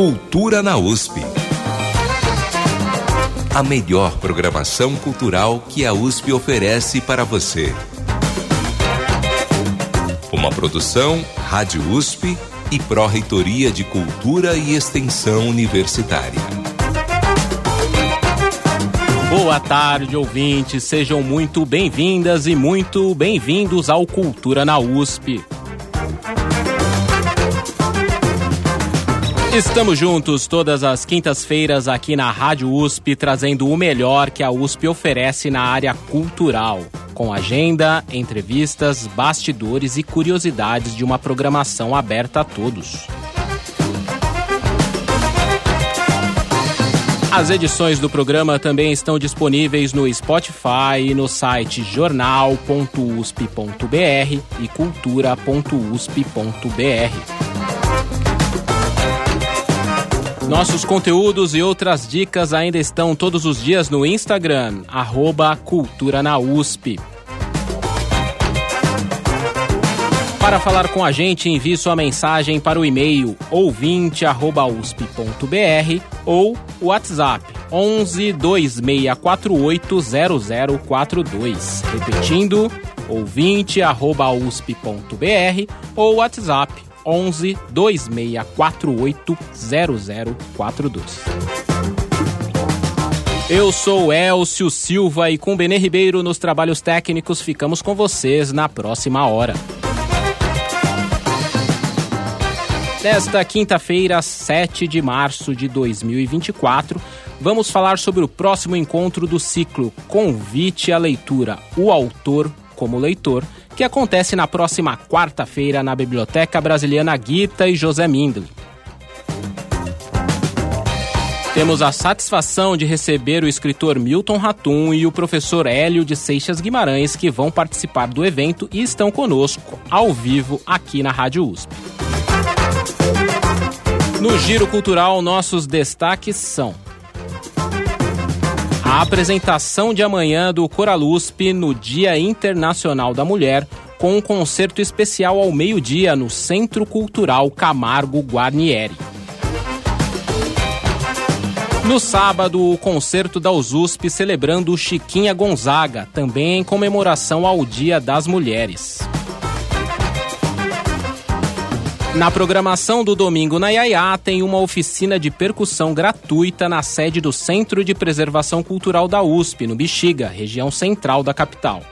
Cultura na USP. A melhor programação cultural que a USP oferece para você. Uma produção Rádio USP e Pró-Reitoria de Cultura e Extensão Universitária. Boa tarde, ouvintes. Sejam muito bem-vindas e muito bem-vindos ao Cultura na USP. Estamos juntos todas as quintas-feiras aqui na Rádio USP, trazendo o melhor que a USP oferece na área cultural, com agenda, entrevistas, bastidores e curiosidades de uma programação aberta a todos. As edições do programa também estão disponíveis no Spotify e no site jornal.usp.br e cultura.usp.br. Nossos conteúdos e outras dicas ainda estão todos os dias no Instagram, @culturanausp. Para falar com a gente, envie sua mensagem para o e-mail ouvinte@usp.br ou WhatsApp 11 2648 0042. Repetindo, ouvinte@usp.br ou WhatsApp 11 2648 0042. Eu sou Elcio Silva e com Benê Ribeiro nos trabalhos técnicos ficamos com vocês na próxima hora. Nesta quinta-feira, 7 de março de 2024, vamos falar sobre o próximo encontro do ciclo Convite à Leitura, o Autor como Leitor, que acontece na próxima quarta-feira na Biblioteca Brasiliana Gita e José Mindlin. Temos a satisfação de receber o escritor Milton Ratum e o professor Hélio de Seixas Guimarães, que vão participar do evento e estão conosco, ao vivo, aqui na Rádio USP. No Giro Cultural, nossos destaques são: a apresentação de amanhã do Coralusp no Dia Internacional da Mulher, com um concerto especial ao meio-dia no Centro Cultural Camargo Guarnieri. No sábado, o concerto da USP celebrando Chiquinha Gonzaga, também em comemoração ao Dia das Mulheres. Na programação do domingo na Iaiá, tem uma oficina de percussão gratuita na sede do Centro de Preservação Cultural da USP, no Bexiga, região central da capital.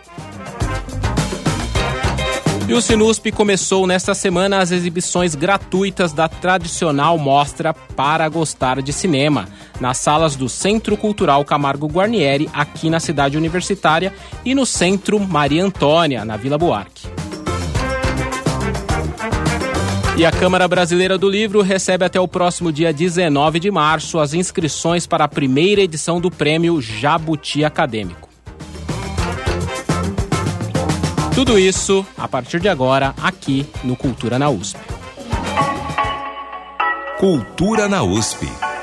E o Sinusp começou nesta semana as exibições gratuitas da tradicional mostra Para Gostar de Cinema, nas salas do Centro Cultural Camargo Guarnieri, aqui na cidade universitária, e no Centro Maria Antônia, na Vila Buarque. E a Câmara Brasileira do Livro recebe até o próximo dia 19 de março as inscrições para a primeira edição do Prêmio Jabuti Acadêmico. Tudo isso, a partir de agora, aqui no Cultura na USP. Cultura na USP.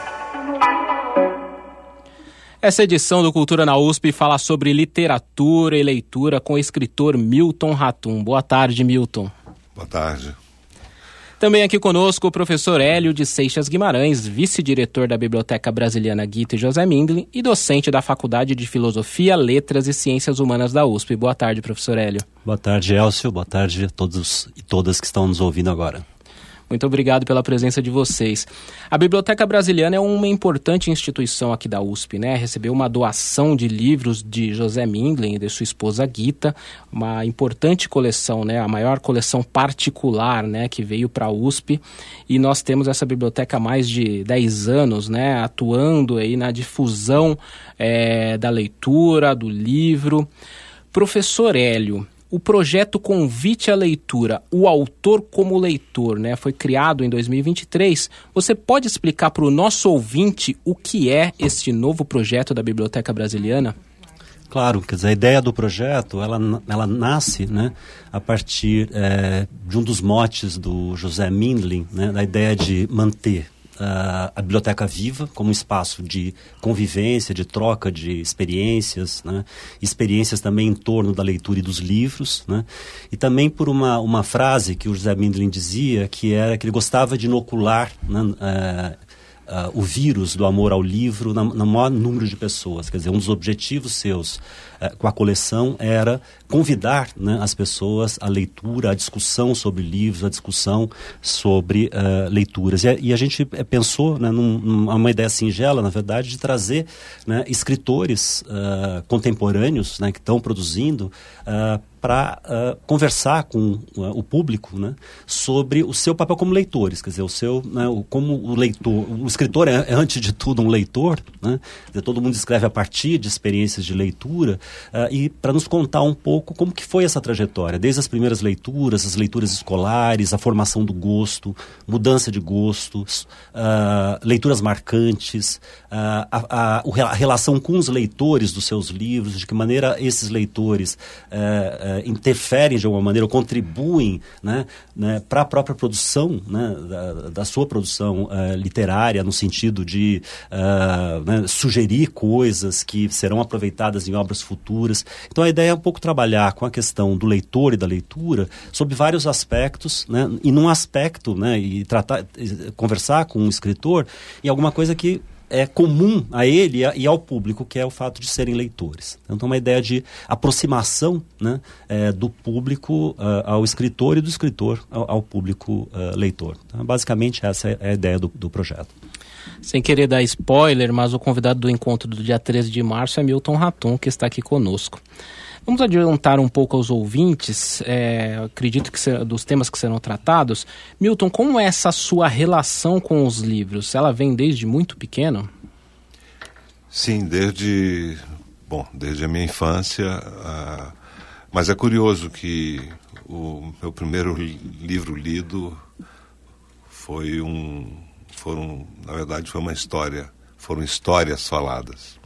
Essa edição do Cultura na USP fala sobre literatura e leitura com o escritor Milton Ratum. Boa tarde, Milton. Boa tarde. Também aqui conosco o professor Hélio de Seixas Guimarães, vice-diretor da Biblioteca Brasiliana Gita e José Mindlin e docente da Faculdade de Filosofia, Letras e Ciências Humanas da USP. Boa tarde, professor Hélio. Boa tarde, Elcio. Boa tarde a todos e todas que estão nos ouvindo agora. Muito obrigado pela presença de vocês. A Biblioteca Brasiliana é uma importante instituição aqui da USP, né? Recebeu uma doação de livros de José Mindlin e de sua esposa Gita, uma importante coleção, né? A maior coleção particular, né? Que veio para a USP, e nós temos essa biblioteca há mais de 10 anos, né? Atuando aí na difusão da leitura, do livro. Professor Hélio, o projeto Convite à Leitura, o Autor como Leitor, né, foi criado em 2023. Você pode explicar para o nosso ouvinte o que é este novo projeto da Biblioteca Brasiliana? Claro, quer dizer, a ideia do projeto, ela nasce, né, a partir de um dos motes do José Mindlin, né, da ideia de manter a biblioteca viva como um espaço de convivência, de troca de experiências, né? Experiências também em torno da leitura e dos livros, né? E também por uma frase que o José Mindlin dizia, que era que ele gostava de inocular, né, o vírus do amor ao livro no maior número de pessoas. Quer dizer, um dos objetivos seus com a coleção era convidar, né, as pessoas à leitura, à discussão sobre livros, à discussão sobre leituras. E a gente pensou, né, numa ideia singela, na verdade, de trazer, né, escritores contemporâneos, né, que estão produzindo para conversar com o público, né, sobre o seu papel como leitores, quer dizer, como o leitor, o escritor é antes de tudo um leitor, né, quer dizer, todo mundo escreve a partir de experiências de leitura, e para nos contar um pouco como que foi essa trajetória, desde as primeiras leituras, as leituras escolares, a formação do gosto, mudança de gostos, leituras marcantes, a relação com os leitores dos seus livros, de que maneira esses leitores interferem de alguma maneira ou contribuem, né, para a própria produção, né, da sua produção literária, no sentido de né, sugerir coisas que serão aproveitadas em obras futuras. Então a ideia é um pouco trabalhar com a questão do leitor e da leitura sob vários aspectos, né, e num aspecto, né, e conversar com um escritor em alguma coisa que é comum a ele e ao público, que é o fato de serem leitores. Então, uma ideia de aproximação, né, do público ao escritor e do escritor ao público leitor. Então, basicamente, essa é a ideia do projeto. Sem querer dar spoiler, mas o convidado do encontro do dia 13 de março é Milton Raton, que está aqui conosco. Vamos adiantar um pouco aos ouvintes, acredito que dos temas que serão tratados. Milton, como é essa sua relação com os livros? Ela vem desde muito pequeno? Sim, desde a minha infância. Mas é curioso que o meu primeiro livro lido na verdade, foi uma história. Foram histórias faladas.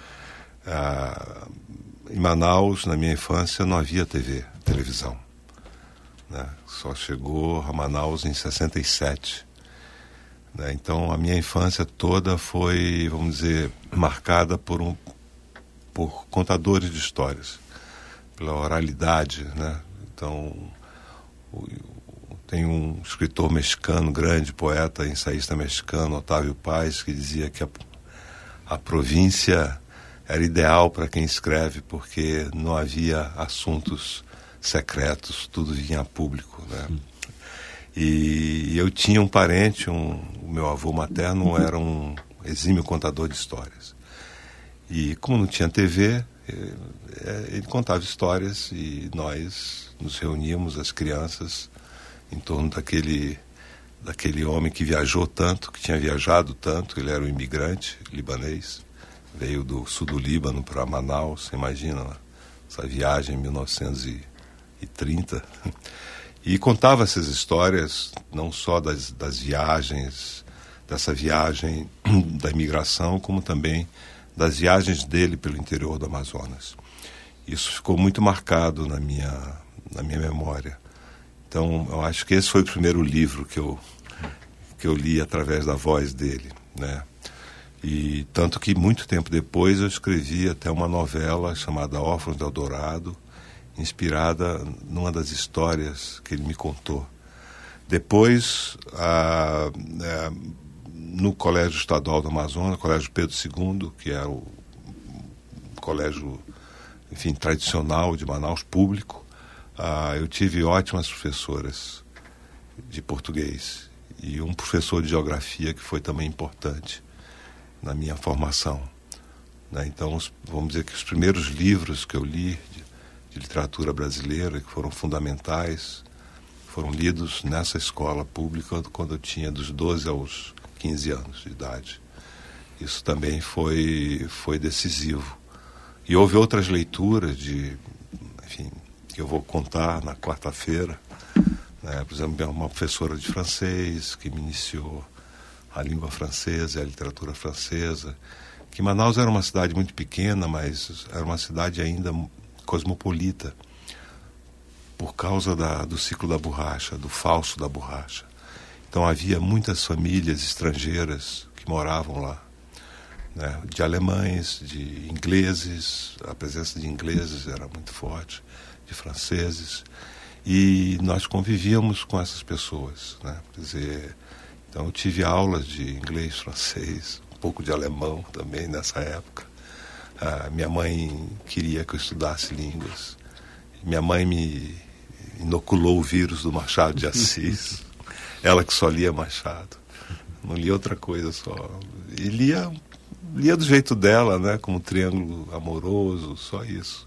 Em Manaus, na minha infância, não havia televisão, né? Só chegou a Manaus em 67. Né? Então, a minha infância toda foi, vamos dizer, marcada por contadores de histórias, pela oralidade, né? Então, tem um escritor mexicano, grande poeta, ensaísta mexicano, Otávio Paz, que dizia que a província era ideal para quem escreve, porque não havia assuntos secretos, tudo vinha a público, né? E eu tinha um parente, o meu avô materno era um exímio contador de histórias. E como não tinha TV, ele contava histórias e nós nos reuníamos, as crianças, em torno daquele homem que viajou tanto, que tinha viajado tanto. Ele era um imigrante libanês, veio do sul do Líbano para Manaus, você imagina, essa viagem em 1930. E contava essas histórias, não só das viagens, dessa viagem da imigração, como também das viagens dele pelo interior do Amazonas. Isso ficou muito marcado na minha memória. Então, eu acho que esse foi o primeiro livro que eu li através da voz dele, né? E tanto que muito tempo depois eu escrevi até uma novela chamada Órfãos do Eldorado, inspirada numa das histórias que ele me contou. Depois, no Colégio Estadual do Amazonas, Colégio Pedro II, que era o colégio, enfim, tradicional de Manaus, público, eu tive ótimas professoras de português e um professor de geografia que foi também importante na minha formação, né? Então, vamos dizer que os primeiros livros que eu li de literatura brasileira, que foram fundamentais, foram lidos nessa escola pública quando eu tinha dos 12 aos 15 anos de idade. Isso também foi decisivo. E houve outras leituras enfim, que eu vou contar na quarta-feira, né? Por exemplo, uma professora de francês que me iniciou a língua francesa e a literatura francesa, que Manaus era uma cidade muito pequena, mas era uma cidade ainda cosmopolita, por causa do ciclo da borracha, do falso da borracha. Então havia muitas famílias estrangeiras que moravam lá, né? De alemães, de ingleses, a presença de ingleses era muito forte, de franceses, e nós convivíamos com essas pessoas, né? Quer dizer, Então eu tive aulas de inglês, francês, um pouco de alemão também nessa época. Minha mãe queria que eu estudasse línguas. Minha mãe me inoculou o vírus do Machado de Assis. Ela que só lia Machado. Não lia outra coisa só. E lia do jeito dela, né? Como Triângulo Amoroso, só isso.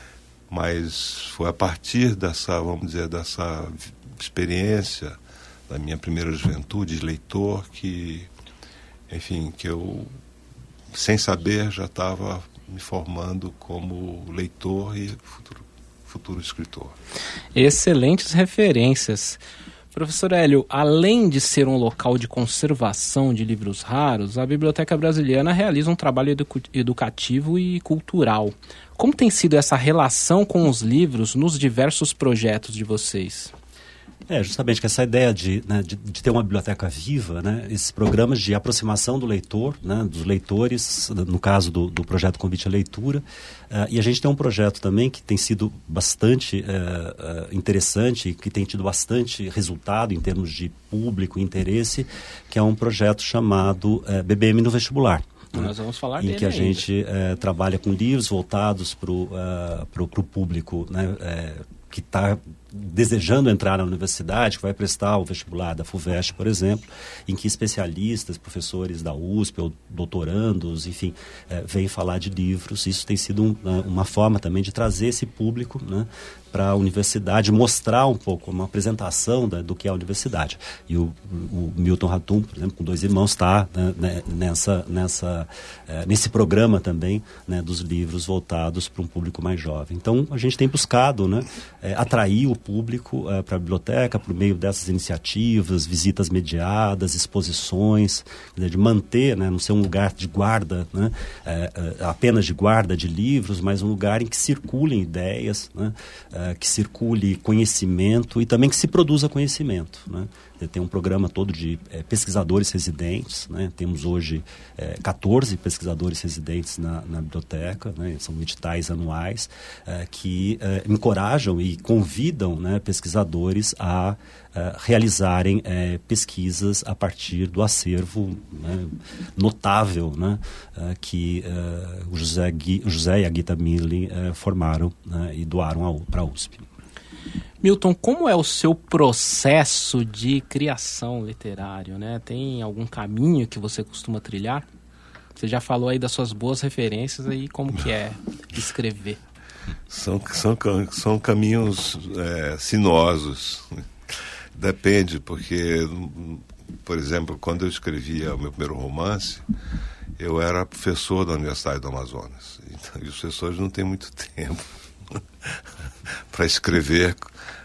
Mas foi a partir dessa, vamos dizer, dessa experiência da minha primeira juventude de leitor que, enfim, que eu, sem saber, já estava me formando como leitor e futuro escritor. Excelentes referências. Professor Hélio, além de ser um local de conservação de livros raros, a Biblioteca Brasiliana realiza um trabalho educativo e cultural. Como tem sido essa relação com os livros nos diversos projetos de vocês? Justamente que essa ideia de ter uma biblioteca viva, né, esses programas de aproximação do leitor, né, dos leitores, no caso do projeto Convite à Leitura, e a gente tem um projeto também que tem sido bastante interessante, que tem tido bastante resultado em termos de público e interesse, que é um projeto chamado BBM no Vestibular. Nós vamos falar dele em que a gente trabalha com livros voltados para o público, né, que está desejando entrar na universidade, que vai prestar o vestibular da FUVEST, por exemplo, em que especialistas, professores da USP ou doutorandos, enfim, vêm falar de livros. Isso tem sido uma forma também de trazer esse público, né, para a universidade, mostrar um pouco, uma apresentação do que é a universidade. E o Milton Ratum, por exemplo, com 2 irmãos, está, né, nesse programa também, né, dos livros voltados para um público mais jovem. Então, a gente tem buscado, né, atrair o público para a biblioteca por meio dessas iniciativas, visitas mediadas, exposições, de manter, né, não ser um lugar de guarda, né, apenas de guarda de livros, mas um lugar em que circulem ideias, né, que circule conhecimento e também que se produza conhecimento, né? Tem um programa todo de pesquisadores residentes, né? Temos hoje 14 pesquisadores residentes na biblioteca, né? São editais anuais que encorajam e convidam, né, pesquisadores a realizarem pesquisas a partir do acervo, né, notável, né, que o José e a Gita Mindlin formaram, né, e doaram para a USP. Milton, como é o seu processo de criação literário, né? Tem algum caminho que você costuma trilhar? Você já falou aí das suas boas referências, aí como que é escrever? São caminhos sinuosos. Depende, porque, por exemplo, quando eu escrevia o meu primeiro romance, eu era professor da Universidade do Amazonas. Então, e os professores não têm muito tempo para escrever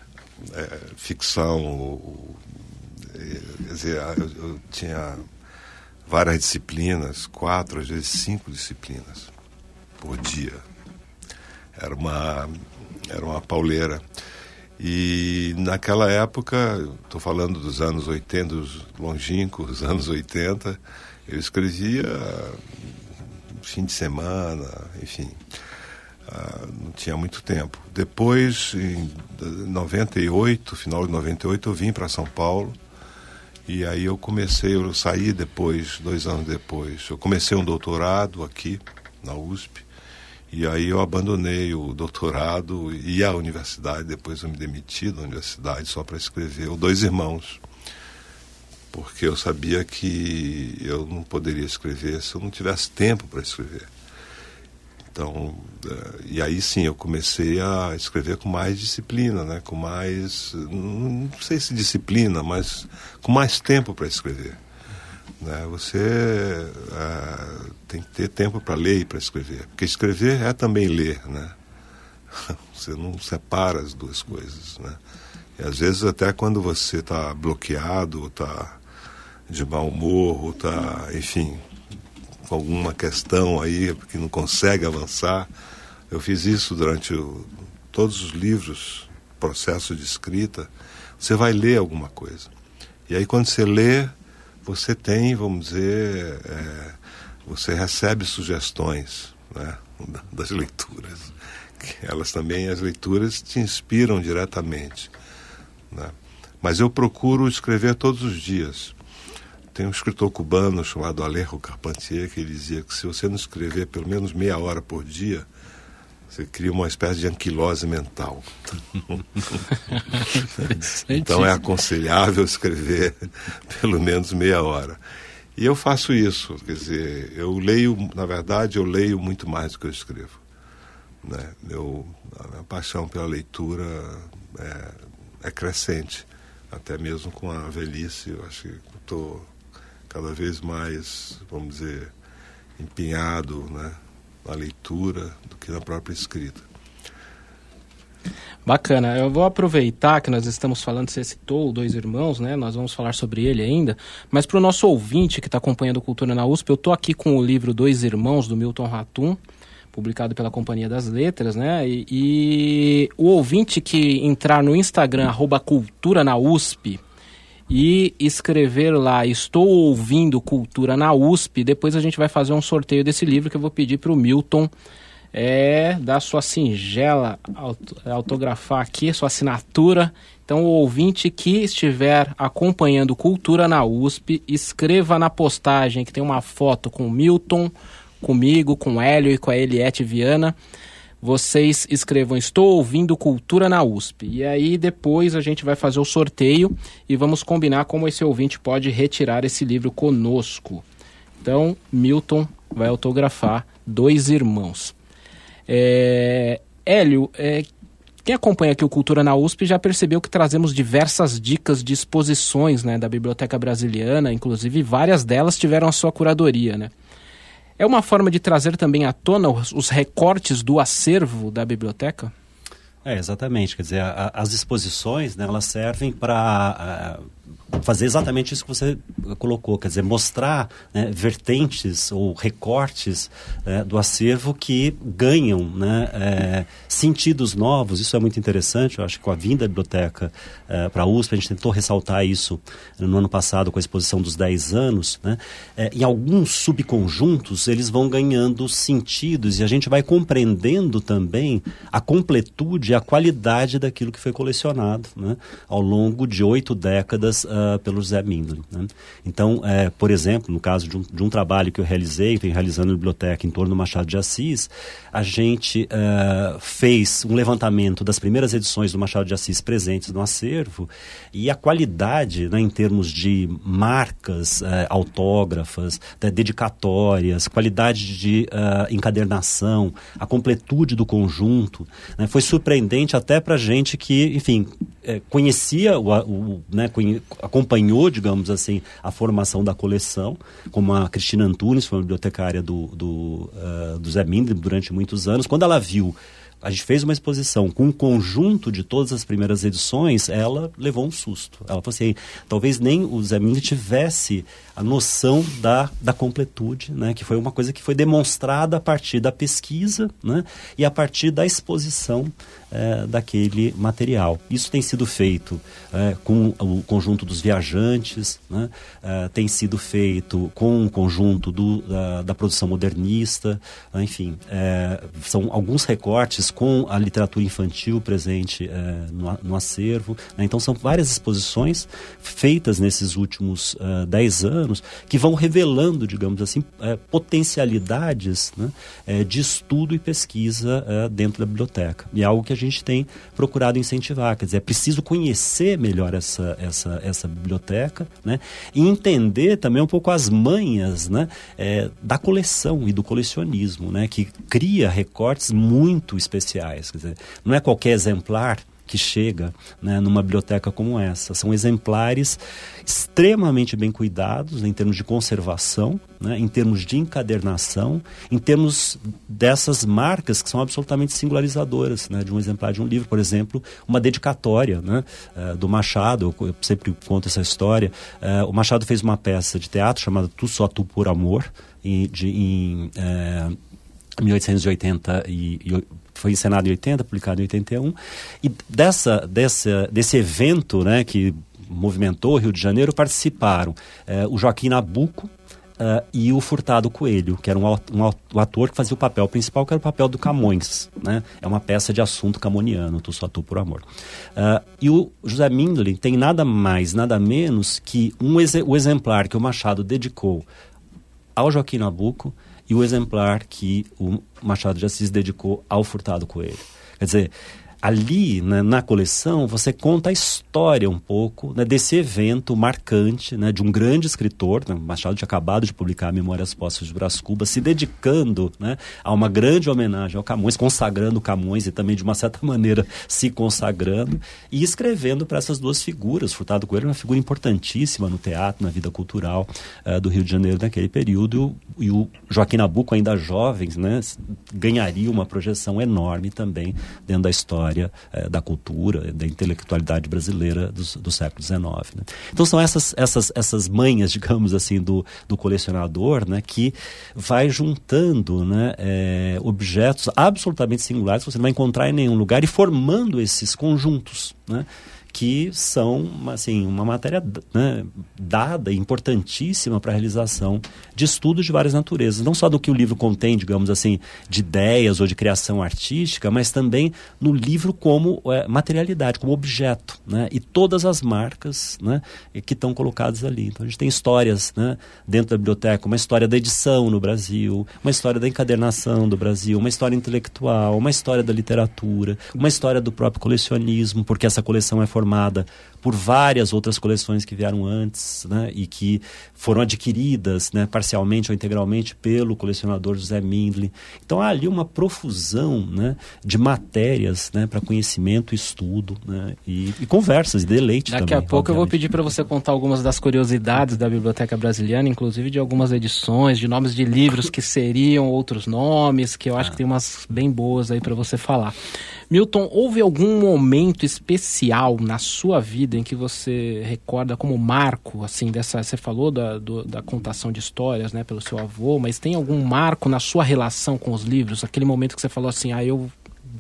ficção. Quer dizer, eu tinha várias disciplinas, 4, às vezes 5 disciplinas por dia. Era uma pauleira. E naquela época, estou falando dos anos 80, dos longínquos anos 80, eu escrevia fim de semana, enfim, não tinha muito tempo. Depois, em 98, final de 98, eu vim para São Paulo e aí eu saí depois, 2 anos depois, eu comecei um doutorado aqui na USP. E aí eu abandonei o doutorado e a universidade, depois eu me demiti da universidade só para escrever o 2 Irmãos, porque eu sabia que eu não poderia escrever se eu não tivesse tempo para escrever. Então, e aí sim, eu comecei a escrever com mais disciplina, né? Com mais, não sei se disciplina, mas com mais tempo para escrever. Né? Você tem que ter tempo para ler e para escrever, porque escrever é também ler, né? Você não separa as duas coisas, né? E às vezes até quando você está bloqueado, ou está de mau humor, ou está, enfim, com alguma questão aí que não consegue avançar, eu fiz isso durante todos os livros, processo de escrita. Você vai ler alguma coisa, e aí quando você lê, você tem, vamos dizer, você recebe sugestões, né, das leituras. Elas também, as leituras te inspiram diretamente, né? Mas eu procuro escrever todos os dias. tem um escritor cubano chamado Alejo Carpentier, que ele dizia que se você não escrever pelo menos meia hora por dia, você cria uma espécie de anquilose mental. Então é aconselhável escrever pelo menos meia hora. E eu faço isso, quer dizer, eu leio muito mais do que eu escrevo. Né? A minha paixão pela leitura é crescente, até mesmo com a velhice. Eu acho que estou cada vez mais, vamos dizer, empenhado, né, na leitura do que na própria escrita. Bacana, eu vou aproveitar que nós estamos falando, você citou o Dois Irmãos, né? Nós vamos falar sobre ele ainda, mas para o nosso ouvinte que está acompanhando Cultura na USP, eu estou aqui com o livro Dois Irmãos, do Milton Ratum, publicado pela Companhia das Letras, né? E o ouvinte que entrar no Instagram, @Cultura na USP, e escrever lá, estou ouvindo Cultura na USP, depois a gente vai fazer um sorteio desse livro que eu vou pedir para o Milton dar sua singela, autografar aqui, sua assinatura. Então, o ouvinte que estiver acompanhando Cultura na USP, escreva na postagem que tem uma foto com o Milton, comigo, com o Hélio e com a Eliette Viana. Vocês escrevam, estou ouvindo Cultura na USP. E aí depois a gente vai fazer o sorteio e vamos combinar como esse ouvinte pode retirar esse livro conosco. Então, Milton vai autografar Dois Irmãos. Hélio, quem acompanha aqui o Cultura na USP já percebeu que trazemos diversas dicas de exposições, né, da Biblioteca Brasiliana, inclusive várias delas tiveram a sua curadoria, né? É uma forma de trazer também à tona os recortes do acervo da biblioteca? Exatamente. Quer dizer, as exposições, né, elas servem para fazer exatamente isso que você colocou, quer dizer, mostrar, né, vertentes ou recortes do acervo que ganham, né, sentidos novos. Isso é muito interessante. Eu acho que com a vinda da biblioteca para a USP, a gente tentou ressaltar isso no ano passado com a exposição dos 10 anos, né? Em alguns subconjuntos eles vão ganhando sentidos e a gente vai compreendendo também a completude e a qualidade daquilo que foi colecionado, né, ao longo de 8 décadas pelo José Mindlin, né? Então, por exemplo, no caso de um trabalho que eu realizei, venho realizando na biblioteca em torno do Machado de Assis, a gente fez um levantamento das primeiras edições do Machado de Assis presentes no acervo e a qualidade, né, em termos de marcas autógrafas, dedicatórias, qualidade de encadernação, a completude do conjunto, né, foi surpreendente até para gente que, enfim, conhecia, né, acompanhou, digamos assim, a formação da coleção, como a Cristina Antunes, foi uma bibliotecária do Zé Mindlin durante muitos anos. Quando ela viu, a gente fez uma exposição com um conjunto de todas as primeiras edições, ela levou um susto. Ela falou assim, talvez nem o Zé Mindlin tivesse a noção da completude, né, que foi uma coisa que foi demonstrada a partir da pesquisa, né, e a partir da exposição daquele material. Isso tem sido feito com o conjunto dos viajantes, né, tem sido feito com o conjunto da produção modernista, enfim, são alguns recortes com a literatura infantil presente no acervo, né? Então são várias exposições feitas nesses últimos 10 anos que vão revelando, digamos assim, potencialidades, né, de estudo e pesquisa dentro da biblioteca. E é algo que a gente tem procurado incentivar, quer dizer, é preciso conhecer melhor essa biblioteca, né, e entender também um pouco as manhas, né, da coleção e do colecionismo, né, que cria recortes muito especiais. Quer dizer, não é qualquer exemplar que chega, né, numa biblioteca como essa. São exemplares extremamente bem cuidados, né, em termos de conservação, né, em termos de encadernação, em termos dessas marcas que são absolutamente singularizadoras, né, de um exemplar de um livro. Por exemplo, uma dedicatória, né, do Machado. Eu sempre conto essa história. O Machado fez uma peça de teatro chamada Tu Só Tu Por Amor, em 1880 foi encenado em 80, publicado em 81, e desse evento, né, que movimentou o Rio de Janeiro, participaram o Joaquim Nabuco, e o Furtado Coelho, que era um ator que fazia o papel principal, que era o papel do Camões, né? É uma peça de assunto camoniano, Tu Só Tu por Amor. E o José Mindlin tem nada mais, nada menos que o exemplar que o Machado dedicou ao Joaquim Nabuco e o exemplar que o Machado de Assis dedicou ao Furtado Coelho. Quer dizer, ali, né, na coleção, você conta a história um pouco, né, desse evento marcante, né, de um grande escritor, né, Machado tinha acabado de publicar Memórias Póstumas de Brás Cubas, se dedicando, né, a uma grande homenagem ao Camões, consagrando Camões e também, de uma certa maneira, se consagrando e escrevendo para essas duas figuras. Furtado Coelho é uma figura importantíssima no teatro, na vida cultural do Rio de Janeiro naquele período, e o Joaquim Nabuco, ainda jovem, né, ganharia uma projeção enorme também dentro da história da cultura, da intelectualidade brasileira do século XIX. Né? Então são essas manhas, digamos assim, do colecionador, né, que vai juntando, né, objetos absolutamente singulares que você não vai encontrar em nenhum lugar e formando esses conjuntos, né, que são, assim, uma matéria, né, dada, importantíssima para a realização de estudos de várias naturezas. Não só do que o livro contém, digamos assim, de ideias ou de criação artística, mas também no livro como materialidade, como objeto, né, e todas as marcas, né, que estão colocadas ali. Então a gente tem histórias, né, dentro da biblioteca, uma história da edição no Brasil, uma história da encadernação do Brasil, uma história intelectual, uma história da literatura, uma história do próprio colecionismo, porque essa coleção é formada por várias outras coleções que vieram antes, né, e que foram adquiridas, né, parcialmente ou integralmente pelo colecionador José Mindlin. Então há ali uma profusão, né, de matérias, né, para conhecimento, estudo, né, e conversas, e deleite também. Daqui a pouco obviamente. Eu vou pedir para você contar algumas das curiosidades da Biblioteca Brasiliana, inclusive de algumas edições, de nomes de livros que seriam outros nomes, que eu acho que tem umas bem boas aí para você falar. Milton, houve algum momento especial na sua vida em que você recorda como marco, assim, você falou da contação de histórias, né, pelo seu avô, mas tem algum marco na sua relação com os livros? Aquele momento que você falou assim, eu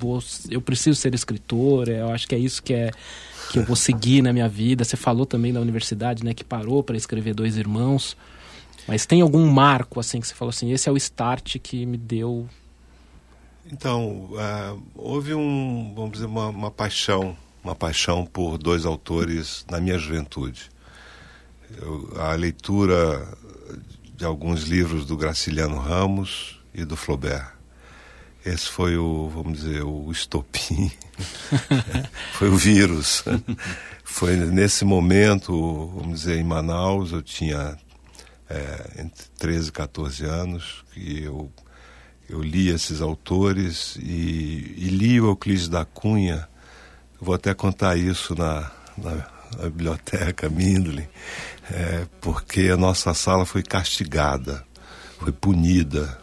preciso ser escritor, eu acho que é isso que eu vou seguir na minha vida. Você falou também da universidade, né, que parou para escrever Dois Irmãos, mas tem algum marco, assim, que você falou assim, esse é o start que me deu... Então, houve vamos dizer, uma paixão por dois autores na minha juventude. A leitura de alguns livros do Graciliano Ramos e do Flaubert. Esse foi vamos dizer, o estopim, foi o vírus. Foi nesse momento, vamos dizer, em Manaus, eu tinha entre 13 e 14 anos, que eu li esses autores e li o Euclides da Cunha. Eu vou até contar isso na biblioteca Mindlin, porque a nossa sala foi castigada, foi punida.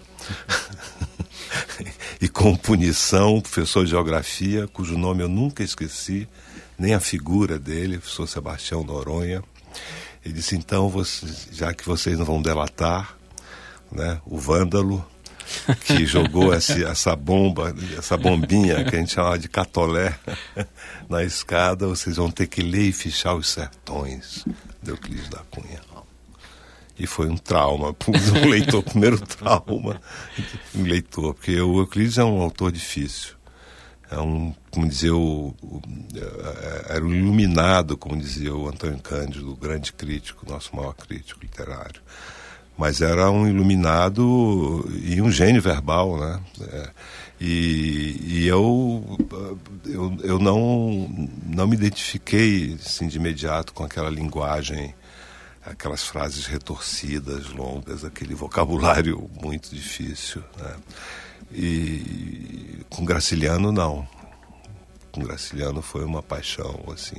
E com punição, o professor de geografia, cujo nome eu nunca esqueci, nem a figura dele, o professor Sebastião Noronha, ele disse, então, já que vocês não vão delatar, né, o vândalo, que jogou essa bombinha que a gente chamava de catolé na escada, vocês vão ter que ler e fichar Os Sertões, de Euclides da Cunha. E foi um trauma, um leitor, primeiro trauma, um leitor, porque o Euclides é um autor difícil. Como dizia era um iluminado, como dizia o Antônio Cândido, o grande crítico, nosso maior crítico literário. Mas era um iluminado e um gênio verbal, né? E eu não me identifiquei assim, de imediato com aquela linguagem, aquelas frases retorcidas, longas, aquele vocabulário muito difícil, né? E com Graciliano, não. Com Graciliano foi uma paixão, assim...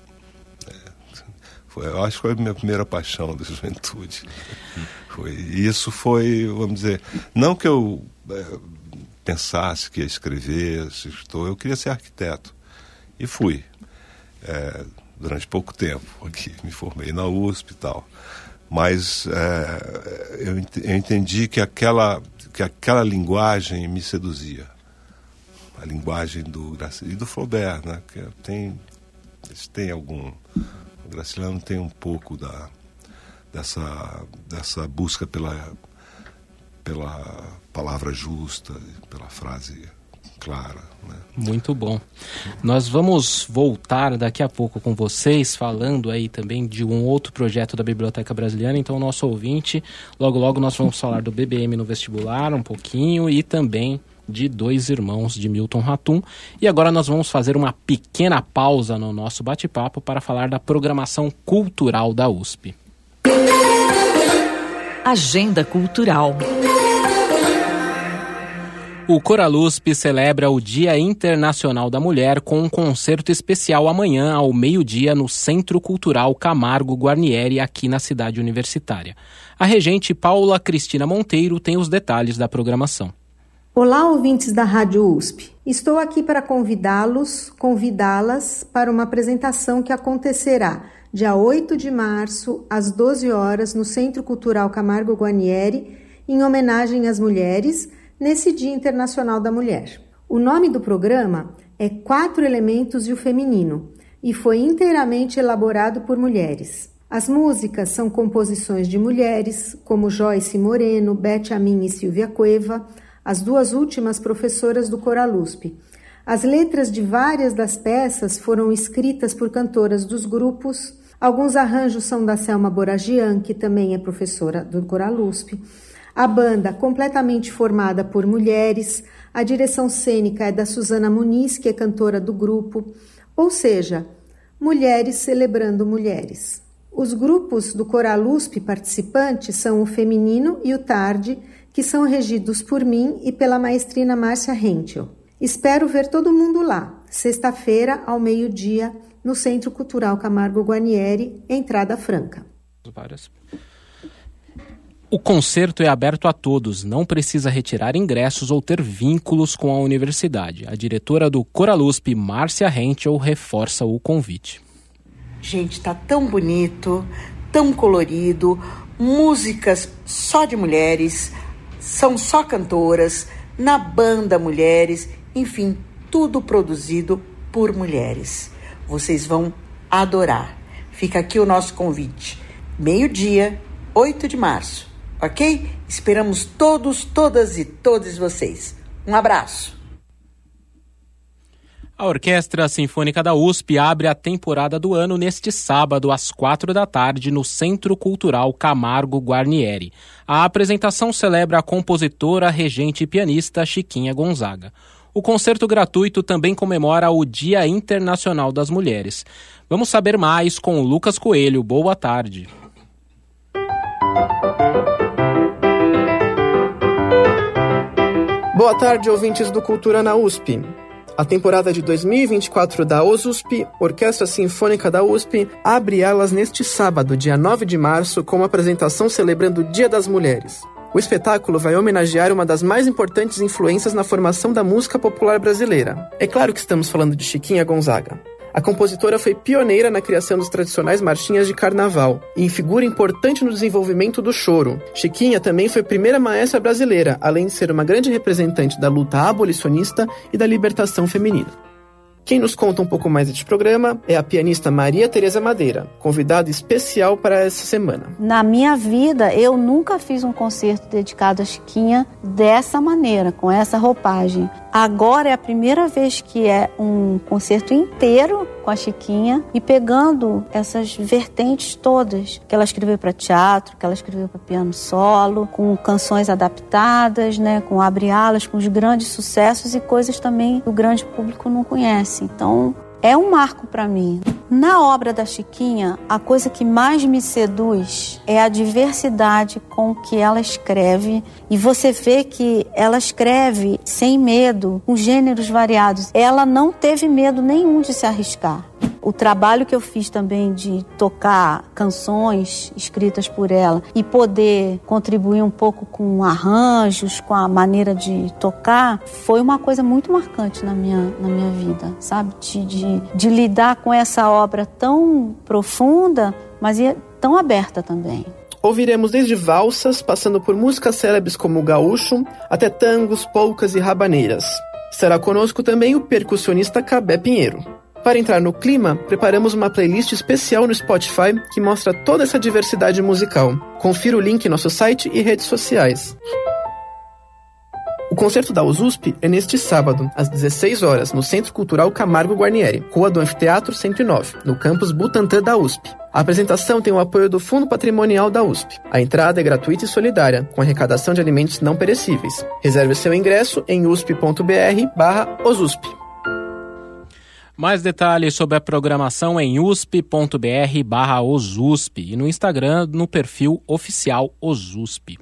eu acho que foi a minha primeira paixão da juventude. Isso foi, vamos dizer... Não que eu pensasse que ia escrever, eu queria ser arquiteto. E fui. Durante pouco tempo. Aqui, me formei na USP e tal. Mas eu entendi que aquela linguagem me seduzia. A linguagem do Graciliano e do Flaubert, né? Que tem algum... O Graciliano tem um pouco da dessa busca pela palavra justa, pela frase clara, né? Muito bom. Nós vamos voltar daqui a pouco com vocês, falando aí também de um outro projeto da Biblioteca Brasiliana. Então, nosso ouvinte, logo nós vamos falar do BBM no vestibular um pouquinho e também de Dois Irmãos, de Milton Ratum. E agora nós vamos fazer uma pequena pausa no nosso bate-papo para falar da programação cultural da USP. Agenda Cultural. O Coralusp celebra o Dia Internacional da Mulher com um concerto especial amanhã ao meio-dia no Centro Cultural Camargo Guarnieri, aqui na cidade universitária. A regente Paula Cristina Monteiro tem os detalhes da programação. Olá, ouvintes da Rádio USP. Estou aqui para convidá-las para uma apresentação que acontecerá dia 8 de março, às 12 horas, no Centro Cultural Camargo Guarnieri, em homenagem às mulheres, nesse Dia Internacional da Mulher. O nome do programa é 4 Elementos e o Feminino e foi inteiramente elaborado por mulheres. As músicas são composições de mulheres, como Joyce Moreno, Beth Amin e Silvia Cueva, as duas últimas professoras do Coralusp. As letras de várias das peças foram escritas por cantoras dos grupos. Alguns arranjos são da Selma Boragian, que também é professora do Coralusp. A banda, completamente formada por mulheres, a direção cênica é da Suzana Muniz, que é cantora do grupo, ou seja, mulheres celebrando mulheres. Os grupos do Coralusp participantes são o Feminino e o Tarde, que são regidos por mim e pela maestrina Márcia Hentel. Espero ver todo mundo lá, sexta-feira, ao meio-dia, no Centro Cultural Camargo Guarnieri, entrada franca. O concerto é aberto a todos, não precisa retirar ingressos ou ter vínculos com a universidade. A diretora do Coralusp, Márcia Hentel, reforça o convite. Gente, tá tão bonito, tão colorido, músicas só de mulheres, são só cantoras, na banda mulheres, enfim, tudo produzido por mulheres. Vocês vão adorar. Fica aqui o nosso convite. Meio-dia, 8 de março. Ok? Esperamos todos, todas e todos vocês. Um abraço. A Orquestra Sinfônica da USP abre a temporada do ano neste sábado, às 4 da tarde, no Centro Cultural Camargo Guarnieri. A apresentação celebra a compositora, regente e pianista Chiquinha Gonzaga. O concerto gratuito também comemora o Dia Internacional das Mulheres. Vamos saber mais com o Lucas Coelho. Boa tarde. Boa tarde, ouvintes do Cultura na USP. A temporada de 2024 da OSUSP, Orquestra Sinfônica da USP, abre alas neste sábado, dia 9 de março, com uma apresentação celebrando o Dia das Mulheres. O espetáculo vai homenagear uma das mais importantes influências na formação da música popular brasileira. É claro que estamos falando de Chiquinha Gonzaga. A compositora foi pioneira na criação dos tradicionais marchinhas de carnaval e figura importante no desenvolvimento do choro. Chiquinha também foi a primeira maestra brasileira, além de ser uma grande representante da luta abolicionista e da libertação feminina. Quem nos conta um pouco mais deste programa é a pianista Maria Tereza Madeira, convidada especial para essa semana. Na minha vida, eu nunca fiz um concerto dedicado a Chiquinha dessa maneira, com essa roupagem. Agora é a primeira vez que é um concerto inteiro com a Chiquinha e pegando essas vertentes todas que ela escreveu para teatro, que ela escreveu para piano solo, com canções adaptadas, né, com abre-alas, com os grandes sucessos e coisas também que o grande público não conhece. Então, é um marco para mim. Na obra da Chiquinha, a coisa que mais me seduz é a diversidade com que ela escreve. E você vê que ela escreve sem medo, com gêneros variados. Ela não teve medo nenhum de se arriscar. O trabalho que eu fiz também de tocar canções escritas por ela e poder contribuir um pouco com arranjos, com a maneira de tocar, foi uma coisa muito marcante na minha vida, sabe? De lidar com essa obra tão profunda, mas tão aberta também. Ouviremos desde valsas, passando por músicas célebres como o gaúcho, até tangos, polcas e rabaneiras. Estará conosco também o percussionista Cabé Pinheiro. Para entrar no clima, preparamos uma playlist especial no Spotify que mostra toda essa diversidade musical. Confira o link em nosso site e redes sociais. O concerto da USP é neste sábado, às 16 horas, no Centro Cultural Camargo Guarnieri, Rua do Anfiteatro 109, no campus Butantã da USP. A apresentação tem o apoio do Fundo Patrimonial da USP. A entrada é gratuita e solidária, com arrecadação de alimentos não perecíveis. Reserve seu ingresso em usp.br/osusp. Mais detalhes sobre a programação em usp.br/osusp e no Instagram, no perfil oficial Osusp.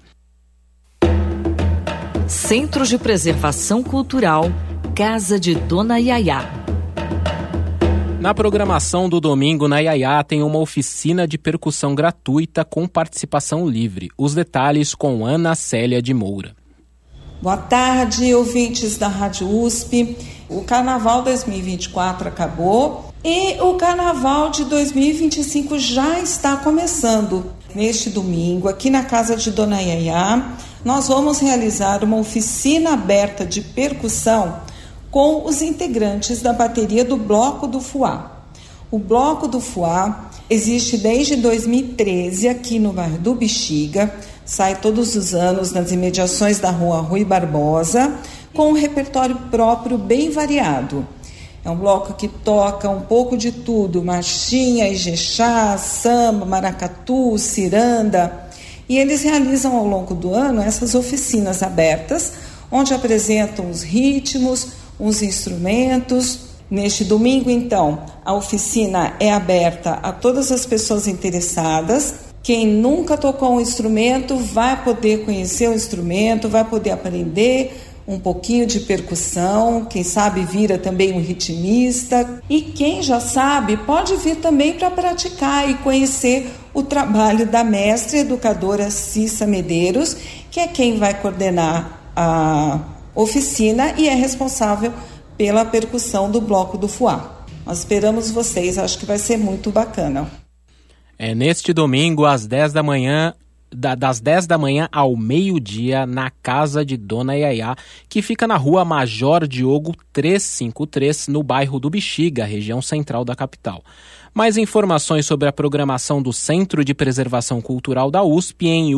Centro de Preservação Cultural, Casa de Dona Yayá. Na programação do domingo, na Yayá, tem uma oficina de percussão gratuita com participação livre. Os detalhes com Ana Célia de Moura. Boa tarde, ouvintes da Rádio USP. O Carnaval 2024 acabou e o Carnaval de 2025 já está começando. Neste domingo, aqui na Casa de Dona Yayá, nós vamos realizar uma oficina aberta de percussão com os integrantes da bateria do Bloco do Fuá. O Bloco do Fuá existe desde 2013 aqui no bairro do Bexiga, sai todos os anos nas imediações da rua Rui Barbosa, com um repertório próprio bem variado. É um bloco que toca um pouco de tudo, marchinha, ijexá, samba, maracatu, ciranda. E eles realizam ao longo do ano essas oficinas abertas, onde apresentam os ritmos, os instrumentos. Neste domingo, então, a oficina é aberta a todas as pessoas interessadas. Quem nunca tocou um instrumento vai poder conhecer o instrumento, vai poder aprender um pouquinho de percussão, quem sabe vira também um ritmista. E quem já sabe pode vir também para praticar e conhecer o trabalho da mestra educadora Cissa Medeiros, que é quem vai coordenar a oficina e é responsável pela percussão do Bloco do Fuá. Nós esperamos vocês, acho que vai ser muito bacana. É neste domingo, às 10 da manhã, das 10 da manhã ao meio-dia, na Casa de Dona Yayá, que fica na rua Major Diogo 353, no bairro do Bexiga, região central da capital. Mais informações sobre a programação do Centro de Preservação Cultural da USP em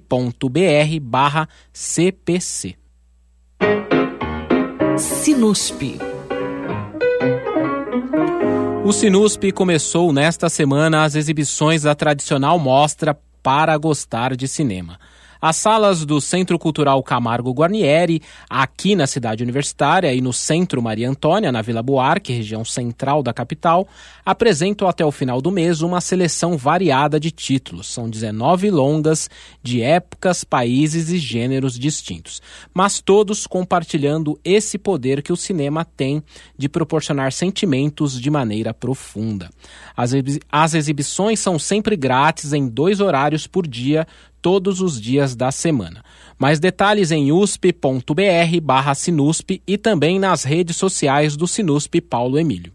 usp.br/cpc. Sinusp. O Sinusp começou nesta semana as exibições da tradicional mostra Para Gostar de Cinema. As salas do Centro Cultural Camargo Guarnieri, aqui na cidade universitária, e no Centro Maria Antônia, na Vila Buarque, região central da capital, apresentam até o final do mês uma seleção variada de títulos. São 19 longas de épocas, países e gêneros distintos, mas todos compartilhando esse poder que o cinema tem de proporcionar sentimentos de maneira profunda. As exibições são sempre grátis em 2 horários por dia, todos os dias da semana. Mais detalhes em usp.br/sinusp e também nas redes sociais do Sinusp Paulo Emílio.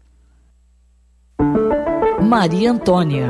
Maria Antônia.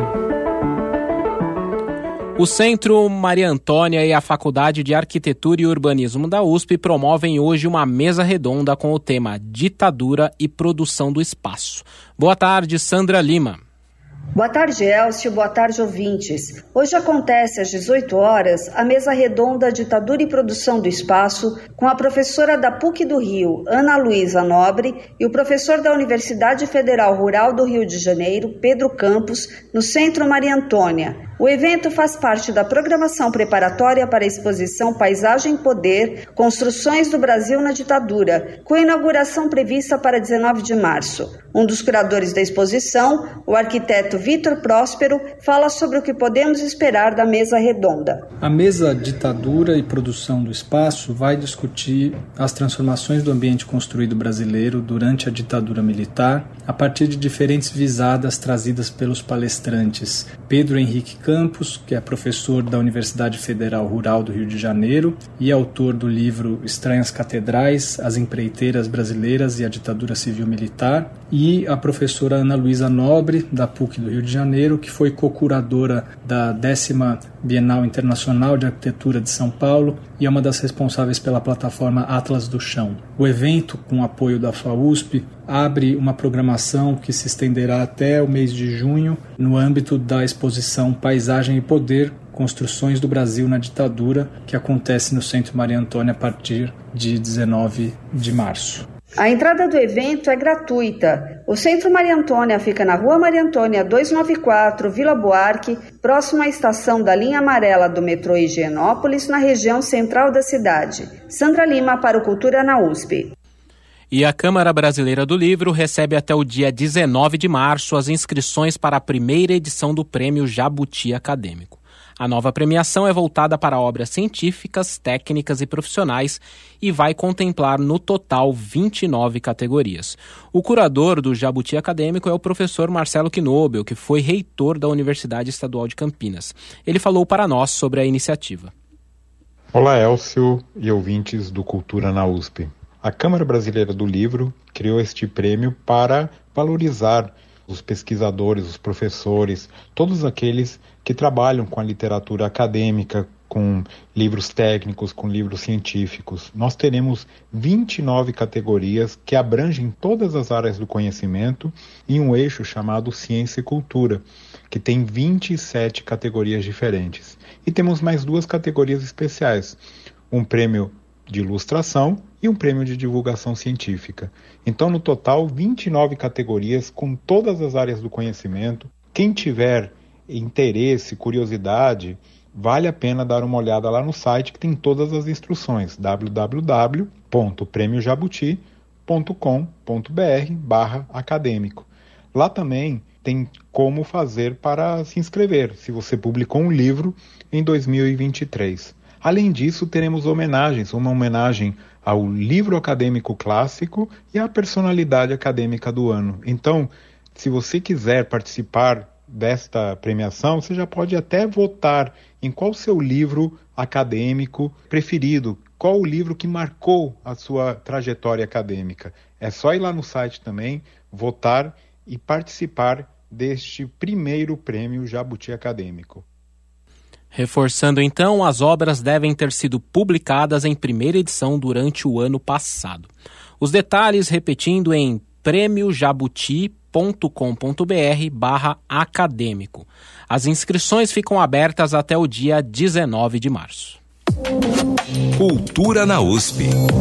O Centro Maria Antônia e a Faculdade de Arquitetura e Urbanismo da USP promovem hoje uma mesa redonda com o tema Ditadura e Produção do Espaço. Boa tarde, Sandra Lima. Boa tarde, Elcio. Boa tarde, ouvintes. Hoje acontece às 18 horas a mesa redonda Ditadura e Produção do Espaço com a professora da PUC do Rio, Ana Luísa Nobre, e o professor da Universidade Federal Rural do Rio de Janeiro, Pedro Campos, no Centro Maria Antônia. O evento faz parte da programação preparatória para a exposição Paisagem e Poder, Construções do Brasil na Ditadura, com inauguração prevista para 19 de março. Um dos curadores da exposição, o arquiteto Vitor Próspero, fala sobre o que podemos esperar da mesa redonda. A mesa Ditadura e Produção do Espaço vai discutir as transformações do ambiente construído brasileiro durante a ditadura militar, a partir de diferentes visadas trazidas pelos palestrantes Pedro Henrique Campos, que é professor da Universidade Federal Rural do Rio de Janeiro e autor do livro Estranhas Catedrais, As Empreiteiras Brasileiras e a Ditadura Civil-Militar, e a professora Ana Luísa Nobre, da PUC do Rio de Janeiro, que foi co-curadora da 10ª Bienal Internacional de Arquitetura de São Paulo e é uma das responsáveis pela plataforma Atlas do Chão. O evento, com apoio da FAUSP, abre uma programação que se estenderá até o mês de junho no âmbito da exposição Paisagem e Poder, Construções do Brasil na Ditadura, que acontece no Centro Maria Antônia a partir de 19 de março. A entrada do evento é gratuita. O Centro Maria Antônia fica na Rua Maria Antônia 294, Vila Buarque, próximo à estação da linha amarela do metrô Higienópolis, na região central da cidade. Sandra Lima para o Cultura na USP. E a Câmara Brasileira do Livro recebe até o dia 19 de março as inscrições para a primeira edição do Prêmio Jabuti Acadêmico. A nova premiação é voltada para obras científicas, técnicas e profissionais e vai contemplar no total 29 categorias. O curador do Jabuti Acadêmico é o professor Marcelo Knobel, que foi reitor da Universidade Estadual de Campinas. Ele falou para nós sobre a iniciativa. Olá, Elcio e ouvintes do Cultura na USP. A Câmara Brasileira do Livro criou este prêmio para valorizar os pesquisadores, os professores, todos aqueles que trabalham com a literatura acadêmica, com livros técnicos, com livros científicos. Nós teremos 29 categorias que abrangem todas as áreas do conhecimento em um eixo chamado Ciência e Cultura, que tem 27 categorias diferentes. E temos mais 2 categorias especiais, um prêmio de ilustração e um prêmio de divulgação científica. Então, no total, 29 categorias com todas as áreas do conhecimento. Quem tiver interesse, curiosidade, vale a pena dar uma olhada lá no site que tem todas as instruções, www.premiojabuti.com.br/acadêmico. Lá também tem como fazer para se inscrever, se você publicou um livro em 2023. Além disso, teremos homenagens, uma homenagem ao livro acadêmico clássico e à personalidade acadêmica do ano. Então, se você quiser participar desta premiação, você já pode até votar em qual seu livro acadêmico preferido, qual o livro que marcou a sua trajetória acadêmica. É só ir lá no site também, votar e participar deste primeiro prêmio Jabuti Acadêmico. Reforçando então, as obras devem ter sido publicadas em primeira edição durante o ano passado. Os detalhes repetindo em premiojabuti.com.br/acadêmico. As inscrições ficam abertas até o dia 19 de março. Cultura na USP.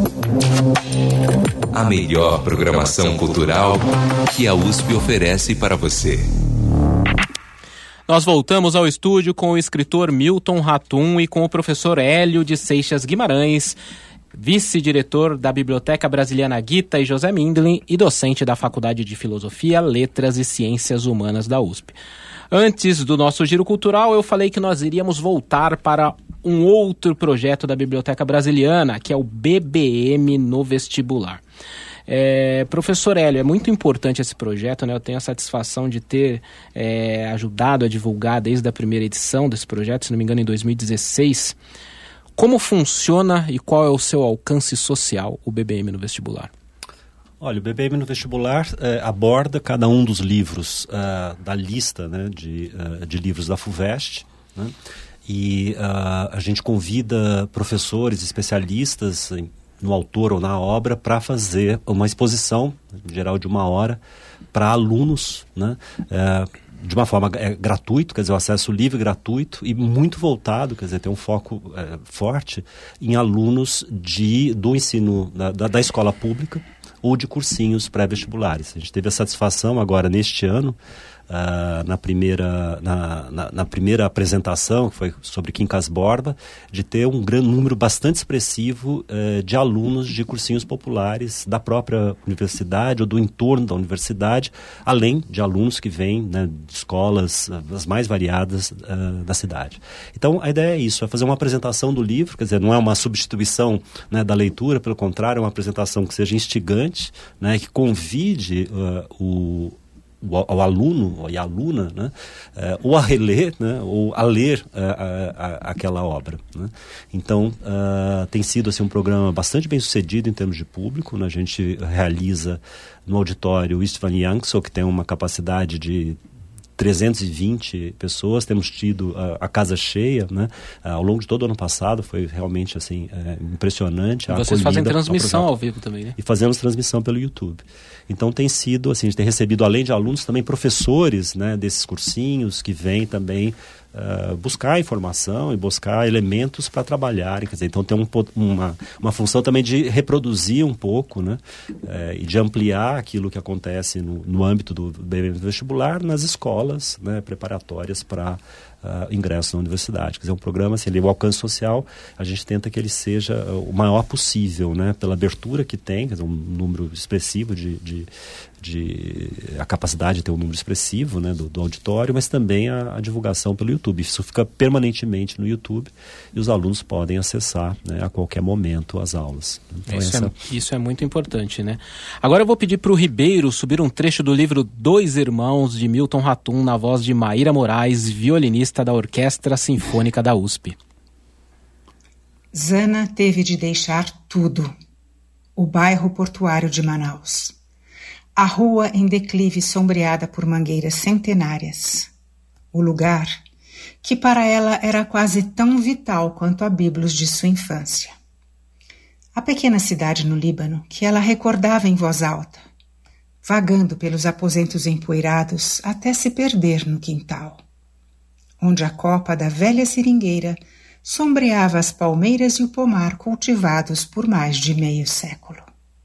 A melhor programação cultural que a USP oferece para você. Nós voltamos ao estúdio com o escritor Milton Ratum e com o professor Hélio de Seixas Guimarães, vice-diretor da Biblioteca Brasiliana Gita e José Mindlin e docente da Faculdade de Filosofia, Letras e Ciências Humanas da USP. Antes do nosso giro cultural, eu falei que nós iríamos voltar para um outro projeto da Biblioteca Brasiliana, que é o BBM no Vestibular. Professor Hélio, é muito importante esse projeto, né? Eu tenho a satisfação de ter ajudado a divulgar desde a primeira edição desse projeto, se não me engano em 2016. Como funciona e qual é o seu alcance social, o BBM no Vestibular? Olha, o BBM no Vestibular aborda cada um dos livros da lista, né, de livros da FUVEST, né? E a gente convida professores, especialistas no autor ou na obra para fazer uma exposição, em geral de 1 hora, para alunos, né? De uma forma gratuito, quer dizer, o acesso livre, gratuito e muito voltado, quer dizer, tem um foco forte em alunos do ensino da escola pública ou de cursinhos pré-vestibulares. A gente teve a satisfação agora neste ano, na primeira apresentação, que foi sobre Quincas Borba, de ter um grande número bastante expressivo de alunos de cursinhos populares da própria universidade ou do entorno da universidade, além de alunos que vêm, né, de escolas as mais variadas da cidade. Então, a ideia é isso, é fazer uma apresentação do livro, quer dizer, não é uma substituição, né, da leitura, pelo contrário, é uma apresentação que seja instigante, né, que convide ao aluno e à aluna, né, ou a reler, né, ou a ler aquela obra, né. Então, tem sido assim, um programa bastante bem sucedido em termos de público, né. A gente realiza no auditório Istvan Jansson, que tem uma capacidade de 320 pessoas, temos tido a casa cheia, né, ao longo de todo o ano passado, foi realmente assim, impressionante. Vocês fazem transmissão ao vivo também, né? E fazemos transmissão pelo YouTube. Então tem sido, assim, a gente tem recebido, além de alunos, também professores, né, desses cursinhos que vêm também buscar informação e buscar elementos para trabalharem. Quer dizer, então tem uma função também de reproduzir um pouco, né, e de ampliar aquilo que acontece no âmbito do vestibular nas escolas, né, preparatórias para ingresso na universidade. Quer dizer, um programa, assim, o alcance social, a gente tenta que ele seja o maior possível, né, pela abertura que tem, quer dizer, um número expressivo a capacidade de ter um número expressivo, né, do auditório, mas também a divulgação pelo YouTube. Isso fica permanentemente no YouTube e os alunos podem acessar, né, a qualquer momento as aulas. Então, isso é muito importante, né? Agora eu vou pedir para o Ribeiro subir um trecho do livro Dois Irmãos, de Milton Ratum, na voz de Maíra Moraes, violinista da Orquestra Sinfônica da USP. Zana teve de deixar tudo. O bairro portuário de Manaus. A rua em declive sombreada por mangueiras centenárias. O lugar que para ela era quase tão vital quanto a Biblos de sua infância. A pequena cidade no Líbano que ela recordava em voz alta, vagando pelos aposentos empoeirados até se perder no quintal, onde a copa da velha seringueira sombreava as palmeiras e o pomar cultivados por mais de meio século.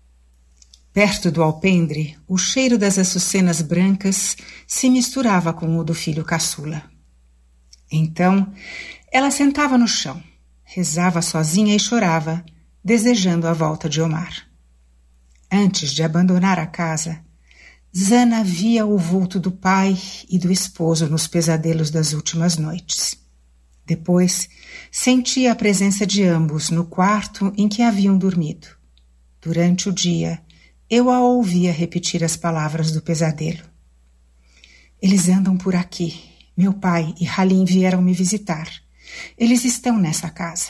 Perto do alpendre, o cheiro das açucenas brancas se misturava com o do filho caçula. Então, ela sentava no chão, rezava sozinha e chorava, desejando a volta de Omar. Antes de abandonar a casa, Zana via o vulto do pai e do esposo nos pesadelos das últimas noites. Depois, sentia a presença de ambos no quarto em que haviam dormido. Durante o dia, eu a ouvia repetir as palavras do pesadelo. Eles andam por aqui. Meu pai e Halim vieram me visitar. Eles estão nessa casa.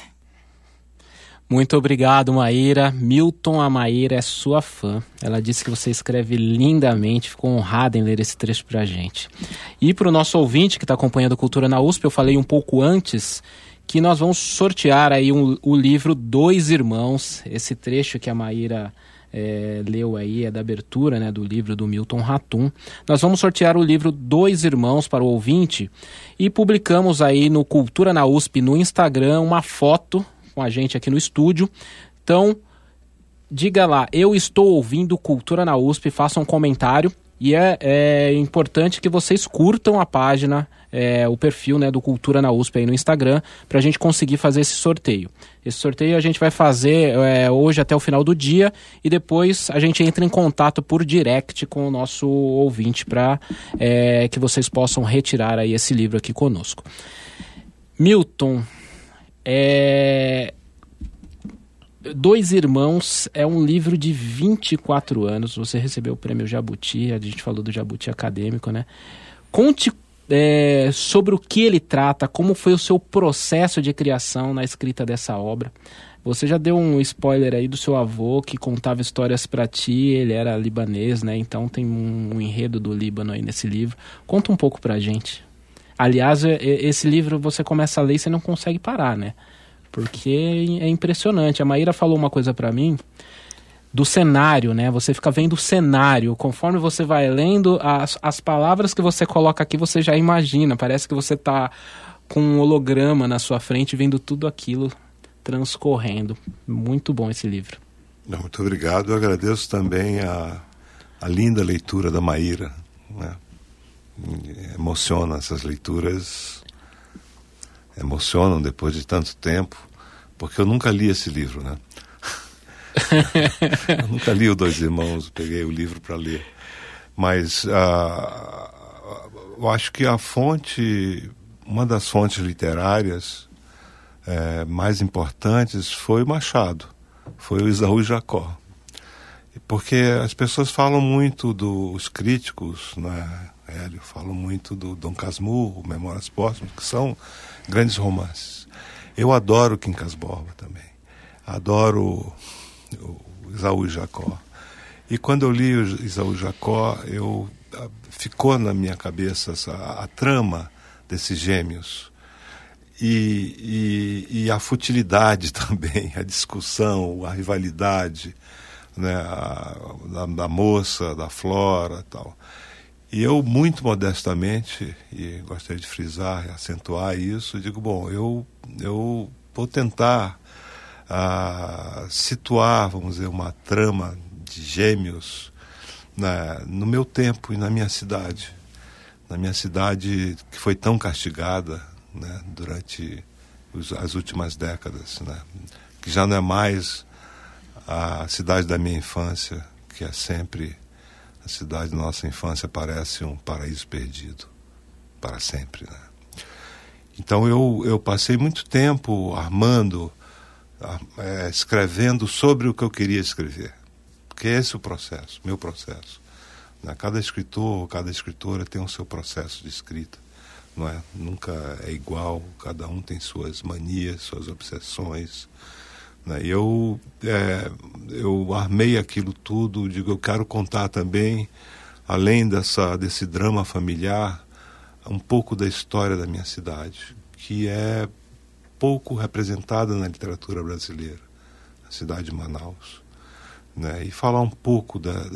Muito obrigado, Maíra. Milton, a Maíra é sua fã. Ela disse que você escreve lindamente, ficou honrada em ler esse trecho pra gente. E para o nosso ouvinte que está acompanhando Cultura na USP, eu falei um pouco antes que nós vamos sortear aí o livro Dois Irmãos. Esse trecho que a Maíra leu aí é da abertura, né, do livro do Milton Ratum. Nós vamos sortear o livro Dois Irmãos para o ouvinte e publicamos aí no Cultura na USP no Instagram uma foto com a gente aqui no estúdio. Então, diga lá, eu estou ouvindo Cultura na USP, faça um comentário e é importante que vocês curtam a página, o perfil, né, do Cultura na USP aí no Instagram, para a gente conseguir fazer esse sorteio. Esse sorteio a gente vai fazer hoje até o final do dia e depois a gente entra em contato por direct com o nosso ouvinte para que vocês possam retirar aí esse livro aqui conosco. Milton, Dois Irmãos é um livro de 24 anos. Você recebeu o prêmio Jabuti, a gente falou do Jabuti acadêmico, né? Conte sobre o que ele trata, como foi o seu processo de criação na escrita dessa obra. Você já deu um spoiler aí do seu avô que contava histórias para ti, ele era libanês, né? Então tem um enredo do Líbano aí nesse livro. Conta um pouco pra gente. Aliás, esse livro você começa a ler e você não consegue parar, né? Porque é impressionante. A Maíra falou uma coisa pra mim do cenário, né? Você fica vendo o cenário. Conforme você vai lendo, as palavras que você coloca aqui, você já imagina. Parece que você tá com um holograma na sua frente, vendo tudo aquilo transcorrendo. Muito bom esse livro. Muito obrigado. Eu agradeço também a linda leitura da Maíra, né? Emociona, essas leituras emocionam depois de tanto tempo, porque eu nunca li esse livro, né? Eu nunca li o Dois Irmãos, peguei o livro para ler, mas eu acho que uma das fontes literárias mais importantes foi o Machado, foi o Esaú e Jacó. Porque as pessoas falam muito os críticos, né, Hélio, falam muito do Dom Casmurro, Memórias Póstumas, que são grandes romances. Eu adoro Quincas Borba também. Adoro o Esaú e Jacó. E quando eu li o Esaú e Jacó, ficou na minha cabeça a trama desses gêmeos. E a futilidade também, a discussão, a rivalidade, né, da moça, da Flora e tal. E eu, muito modestamente, e gostaria de frisar e acentuar isso, digo, bom, eu vou tentar situar, vamos dizer, uma trama de gêmeos, né, no meu tempo e na minha cidade. Na minha cidade que foi tão castigada, né, durante as últimas décadas, né, que já não é mais a cidade da minha infância, que é sempre a cidade da nossa infância, parece um paraíso perdido para sempre, né? Então eu passei muito tempo armando, escrevendo sobre o que eu queria escrever, porque esse é o processo, meu processo, né? Cada escritor, cada escritora tem o seu processo de escrita, não é? Nunca é igual, cada um tem suas manias, suas obsessões, né? Eu armei aquilo tudo, digo, eu quero contar também, além desse drama familiar, um pouco da história da minha cidade, que é pouco representada na literatura brasileira, a cidade de Manaus, né? E falar um pouco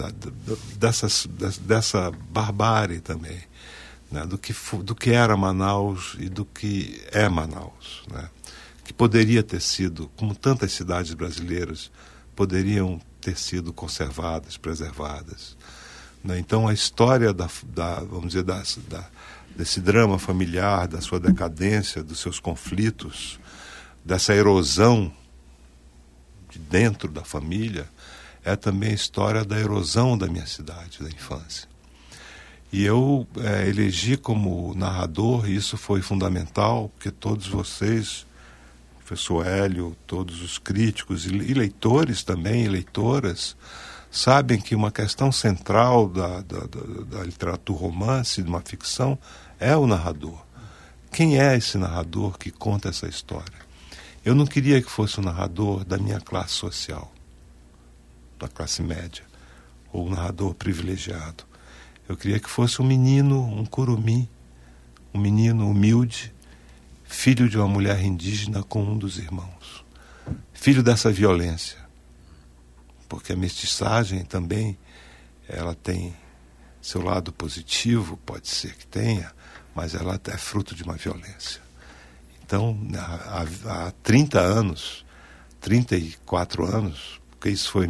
dessa barbárie também, né? do que era Manaus e do que é Manaus, né? Que poderia ter sido, como tantas cidades brasileiras, poderiam ter sido conservadas, preservadas, né? Então a história vamos dizer, desse drama familiar, da sua decadência, dos seus conflitos, dessa erosão de dentro da família, é também a história da erosão da minha cidade, da infância. E eu elegi como narrador, e isso foi fundamental, porque todos vocês, professor Hélio, todos os críticos e leitores também, e leitoras, sabem que uma questão central da literatura romance, de uma ficção, é o narrador. Quem é esse narrador que conta essa história? Eu não queria que fosse um narrador da minha classe social, da classe média, ou um narrador privilegiado. Eu queria que fosse um menino, um curumim, um menino humilde, filho de uma mulher indígena com um dos irmãos, filho dessa violência, porque a mestiçagem também, ela tem seu lado positivo, pode ser que tenha, mas ela é fruto de uma violência. Então, há 30 anos, 34 anos, porque isso foi em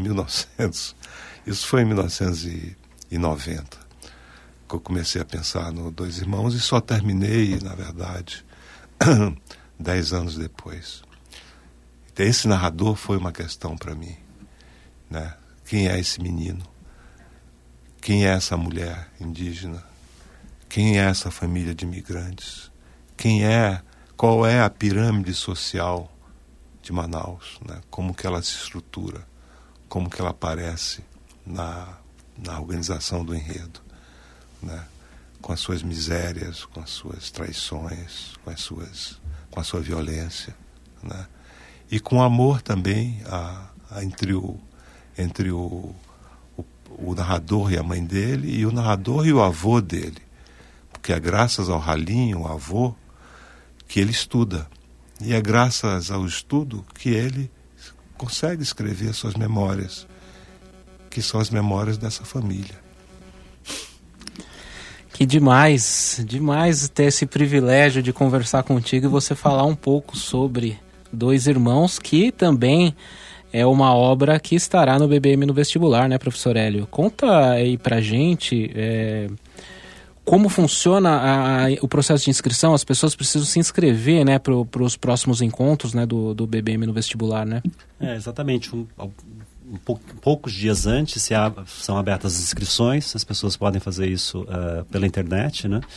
1990, que eu comecei a pensar no Dois Irmãos e só terminei, na verdade, 10 anos depois. Então, esse narrador foi uma questão para mim, né? Quem é esse menino? Quem é essa mulher indígena? Quem é essa família de imigrantes? Qual é a pirâmide social de Manaus, né? Como que ela se estrutura? Como que ela aparece na organização do enredo, né? Com as suas misérias, com as suas traições, com a sua violência, né? E com amor também entre o narrador e a mãe dele, e o narrador e o avô dele, porque é graças ao Ralinho, o avô, que ele estuda, e é graças ao estudo que ele consegue escrever suas memórias, que são as memórias dessa família. Que demais ter esse privilégio de conversar contigo e você falar um pouco sobre Dois Irmãos, que também é uma obra que estará no BBM no vestibular, né, professor Hélio? Conta aí pra gente como funciona o processo de inscrição. As pessoas precisam se inscrever, né, para os próximos encontros, né, do BBM no vestibular, né? Exatamente. Poucos dias antes são abertas as inscrições, as pessoas podem fazer isso pela internet, né?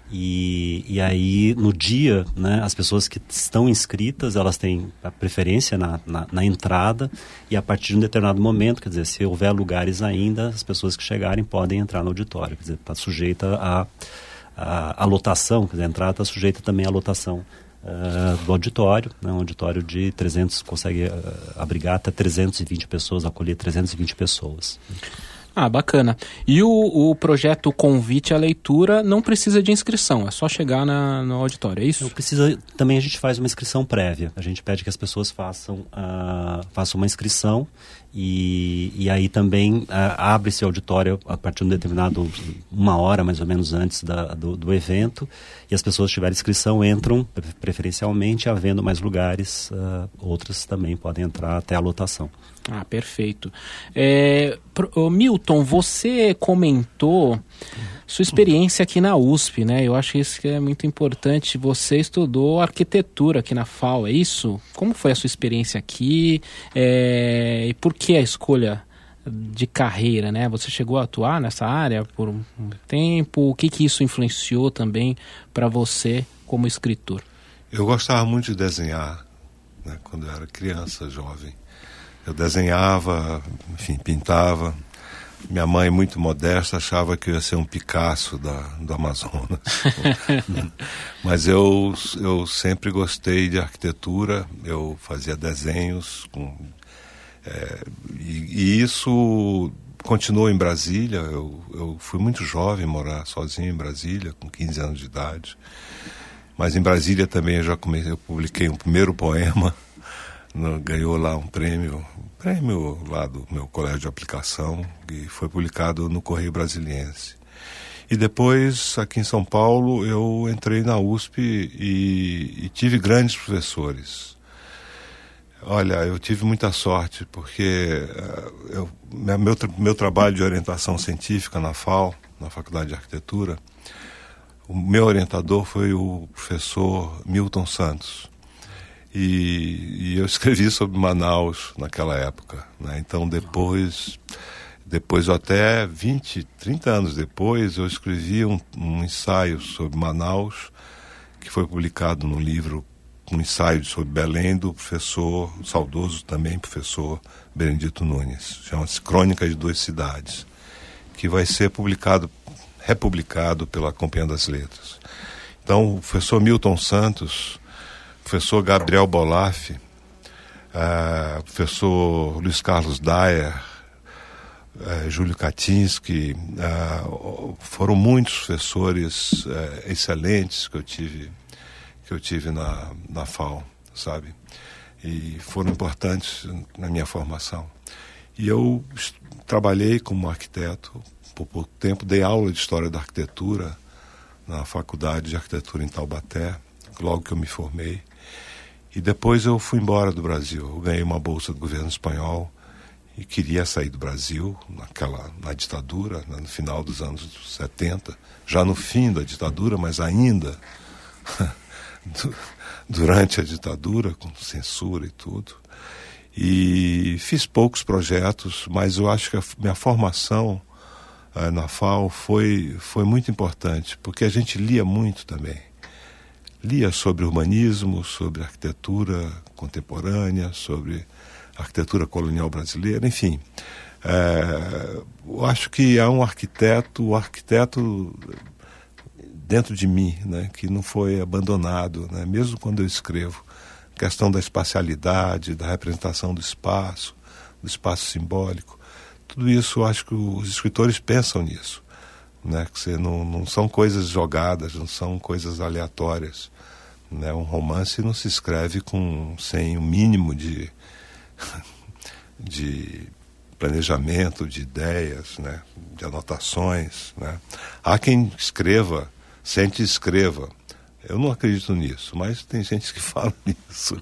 E aí, no dia, né, as pessoas que estão inscritas, elas têm a preferência na entrada, e a partir de um determinado momento, quer dizer, se houver lugares ainda, as pessoas que chegarem podem entrar no auditório. Quer dizer, está sujeita a lotação, quer dizer, a entrada está sujeita também à lotação do auditório, né, um auditório de 300, consegue abrigar até 320 pessoas, acolher 320 pessoas. Ah, bacana. E o projeto Convite à Leitura não precisa de inscrição, é só chegar no auditório, é isso? Não precisa, também a gente faz uma inscrição prévia. A gente pede que as pessoas façam uma inscrição e aí também abre-se o auditório a partir de um determinado, 1 hora mais ou menos antes do evento, e as pessoas que tiverem inscrição entram preferencialmente, havendo mais lugares, outras também podem entrar até a lotação. Ah, perfeito. Milton, você comentou sua experiência aqui na USP, né? Eu acho isso que é muito importante. Você estudou arquitetura aqui na FAU, é isso? Como foi a sua experiência aqui? E por que a escolha de carreira, né? Você chegou a atuar nessa área por um tempo? O que isso influenciou também para você como escritor? Eu gostava muito de desenhar, né? Quando eu era criança, jovem. Eu desenhava, enfim, pintava. Minha mãe, muito modesta, achava que eu ia ser um Picasso do Amazonas. Mas eu sempre gostei de arquitetura, eu fazia desenhos. E isso continuou em Brasília. Eu fui muito jovem morar sozinho em Brasília, com 15 anos de idade. Mas em Brasília também eu publiquei um primeiro poema. Ganhou lá um prêmio lá do meu colégio de aplicação, que foi publicado no Correio Brasiliense. E depois, aqui em São Paulo, eu entrei na USP e tive grandes professores. Olha, eu tive muita sorte, porque meu trabalho de orientação científica na FAU, na Faculdade de Arquitetura, o meu orientador foi o professor Milton Santos. E eu escrevi sobre Manaus naquela época, né? Então depois até 30 anos depois, eu escrevi um ensaio sobre Manaus, que foi publicado no livro, um ensaio sobre Belém, do professor, saudoso também, professor Benedito Nunes. Chama-se Crônica de Duas Cidades, que vai ser republicado pela Companhia das Letras. Então, o professor Milton Santos, professor Gabriel Bolaf, professor Luiz Carlos Dyer, Júlio Katinski, foram muitos professores excelentes que eu tive na FAU, sabe? E foram importantes na minha formação. E eu trabalhei como arquiteto por pouco tempo, dei aula de História da Arquitetura na Faculdade de Arquitetura em Taubaté, logo que eu me formei. E depois eu fui embora do Brasil. Eu ganhei uma bolsa do governo espanhol e queria sair do Brasil na ditadura, né, no final dos anos 70, já no fim da ditadura, mas ainda durante a ditadura, com censura e tudo. E fiz poucos projetos, mas eu acho que a minha formação na FAU foi muito importante, porque a gente lia muito também. Lia sobre urbanismo, sobre arquitetura contemporânea, sobre arquitetura colonial brasileira, enfim. Eu acho que há o arquiteto dentro de mim, né, que não foi abandonado, né, mesmo quando eu escrevo. A questão da espacialidade, da representação do espaço simbólico, tudo isso eu acho que os escritores pensam nisso. Né, que não são coisas jogadas, não são coisas aleatórias, né? Um romance não se escreve sem o mínimo de planejamento, de ideias, né? De anotações, né? Há quem escreva, sente escreva. Eu não acredito nisso, mas tem gente que fala nisso.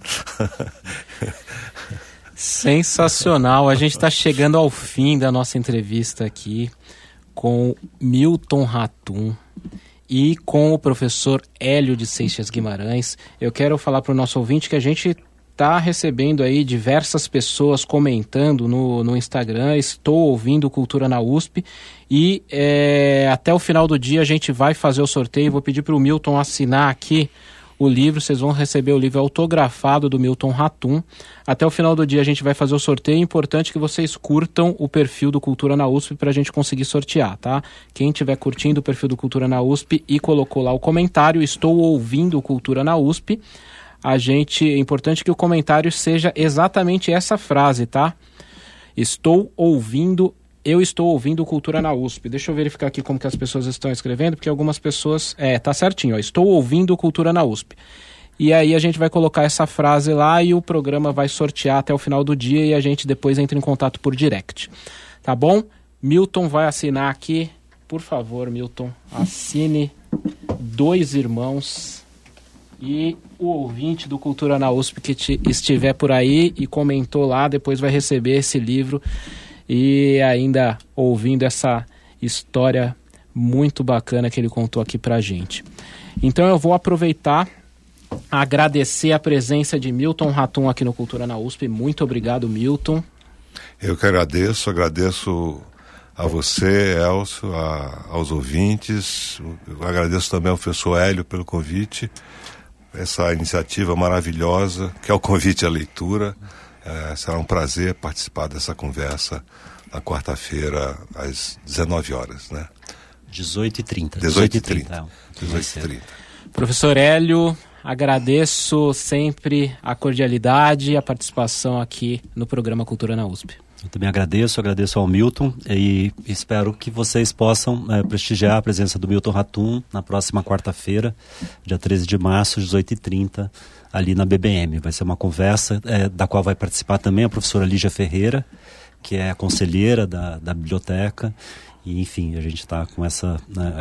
Sensacional, a gente está chegando ao fim da nossa entrevista aqui com Milton Ratum e com o professor Hélio de Seixas Guimarães. Eu quero falar para o nosso ouvinte que a gente está recebendo aí diversas pessoas comentando no Instagram, estou ouvindo Cultura na USP, e até o final do dia a gente vai fazer o sorteio. Vou pedir para o Milton assinar aqui o livro, vocês vão receber o livro autografado do Milton Ratum. Até o final do dia a gente vai fazer o sorteio. É importante que vocês curtam o perfil do Cultura na USP para a gente conseguir sortear, tá? Quem estiver curtindo o perfil do Cultura na USP e colocou lá o comentário, estou ouvindo Cultura na USP, é importante que o comentário seja exatamente essa frase, tá? Eu estou ouvindo Cultura na USP. Deixa eu verificar aqui como que as pessoas estão escrevendo, porque algumas pessoas... tá certinho, ó. Estou ouvindo Cultura na USP. E aí a gente vai colocar essa frase lá e o programa vai sortear até o final do dia e a gente depois entra em contato por direct. Tá bom? Milton vai assinar aqui. Por favor, Milton, assine 2 irmãos. E o ouvinte do Cultura na USP que estiver por aí e comentou lá, depois vai receber esse livro e ainda ouvindo essa história muito bacana que ele contou aqui pra gente. Então eu vou aproveitar, agradecer a presença de Milton Ratum aqui no Cultura na USP. Muito obrigado, Milton. Eu que agradeço a você, Elcio, aos ouvintes. Eu agradeço também ao professor Hélio pelo convite, essa iniciativa maravilhosa que é o convite à leitura. Será um prazer participar dessa conversa na quarta-feira às 19 horas, né? 18h30. 18h30. Professor Hélio, agradeço sempre a cordialidade e a participação aqui no programa Cultura na USP. Eu também agradeço ao Milton e espero que vocês possam prestigiar a presença do Milton Ratum na próxima quarta-feira, dia 13 de março, 18h30, ali na BBM. Vai ser uma conversa da qual vai participar também a professora Lígia Ferreira, que é a conselheira da biblioteca. E, enfim, a gente está com essa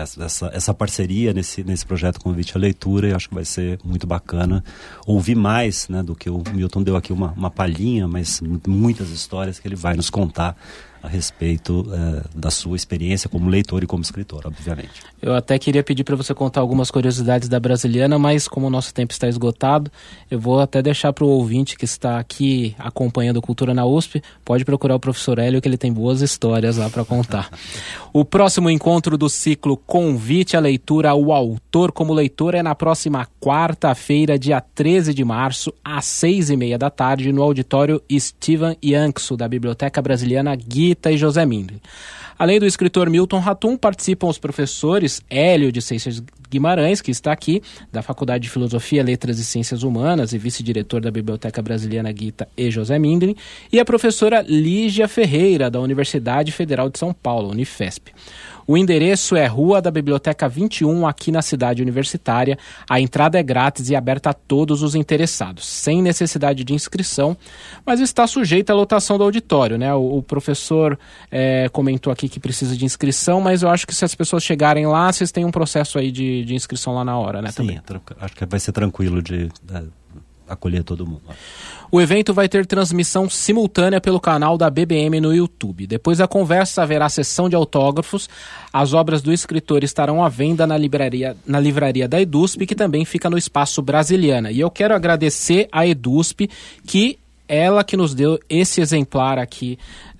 parceria nesse projeto Convite à Leitura, e acho que vai ser muito bacana ouvir mais, né, do que o Milton deu aqui uma palhinha, mas muitas histórias que ele vai nos contar a respeito da sua experiência como leitor e como escritor, obviamente. Eu até queria pedir para você contar algumas curiosidades da Brasiliana, mas como o nosso tempo está esgotado, eu vou até deixar para o ouvinte que está aqui acompanhando Cultura na USP, pode procurar o professor Hélio, que ele tem boas histórias lá para contar. O próximo encontro do ciclo Convite à Leitura ao Autor como Leitor é na próxima quarta-feira, dia 13 de março, às 6h30 da tarde, no auditório Steven Yankso, da Biblioteca Brasiliana Gita e José Mindlin. Além do escritor Milton Ratum, participam os professores Hélio de Seixas Guimarães, que está aqui, da Faculdade de Filosofia, Letras e Ciências Humanas e vice-diretor da Biblioteca Brasiliana Gita e José Mindlin, e a professora Lígia Ferreira, da Universidade Federal de São Paulo, Unifesp. O endereço é Rua da Biblioteca 21, aqui na cidade universitária. A entrada é grátis e aberta a todos os interessados, sem necessidade de inscrição, mas está sujeita à lotação do auditório, né? O professor comentou aqui que precisa de inscrição, mas eu acho que se as pessoas chegarem lá, vocês têm um processo aí de inscrição lá na hora, né? Sim, também. Acho que vai ser tranquilo de acolher todo mundo. O evento vai ter transmissão simultânea pelo canal da BBM no YouTube. Depois da conversa haverá sessão de autógrafos. As obras do escritor estarão à venda na livraria da EDUSP, que também fica no Espaço Brasiliana. E eu quero agradecer à EDUSP, ela que nos deu esse exemplar aqui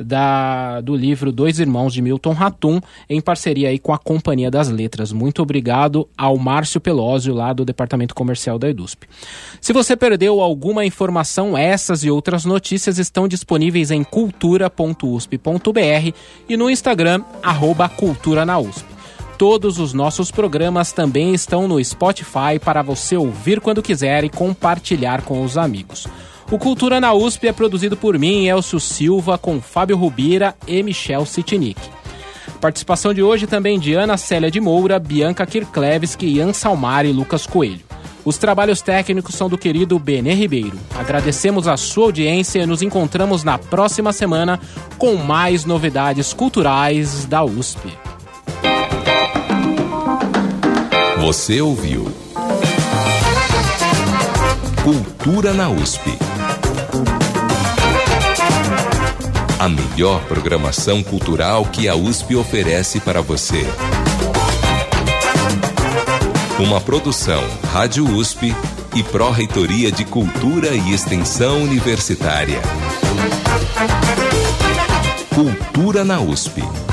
do livro Dois Irmãos de Milton Ratum, em parceria aí com a Companhia das Letras. Muito obrigado ao Márcio Pelósio, lá do Departamento Comercial da EDUSP. Se você perdeu alguma informação, essas e outras notícias estão disponíveis em cultura.usp.br e no Instagram, @culturanausp. Todos os nossos programas também estão no Spotify para você ouvir quando quiser e compartilhar com os amigos. O Cultura na USP é produzido por mim, Elcio Silva, com Fábio Rubira e Michel Sitnik. Participação de hoje também de Ana Célia de Moura, Bianca Kirklevski, Ian Salmar e Lucas Coelho. Os trabalhos técnicos são do querido Benê Ribeiro. Agradecemos a sua audiência e nos encontramos na próxima semana com mais novidades culturais da USP. Você ouviu Cultura na USP. A melhor programação cultural que a USP oferece para você. Uma produção Rádio USP e Pró-Reitoria de Cultura e Extensão Universitária. Cultura na USP.